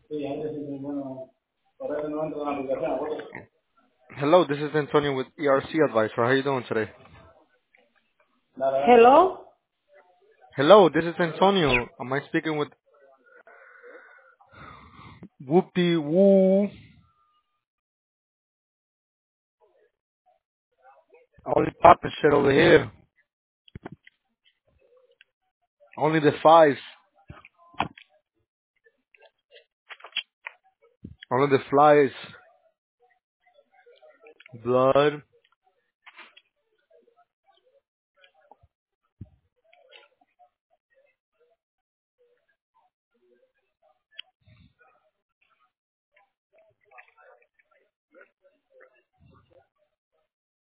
Hello, this is Antonio with ERC Advisor. How are you doing today? Hello? Hello, this is Antonio. Am I speaking with Whoopty Woo? Only popping shit over here. Only the fives. Only the flies. Blood.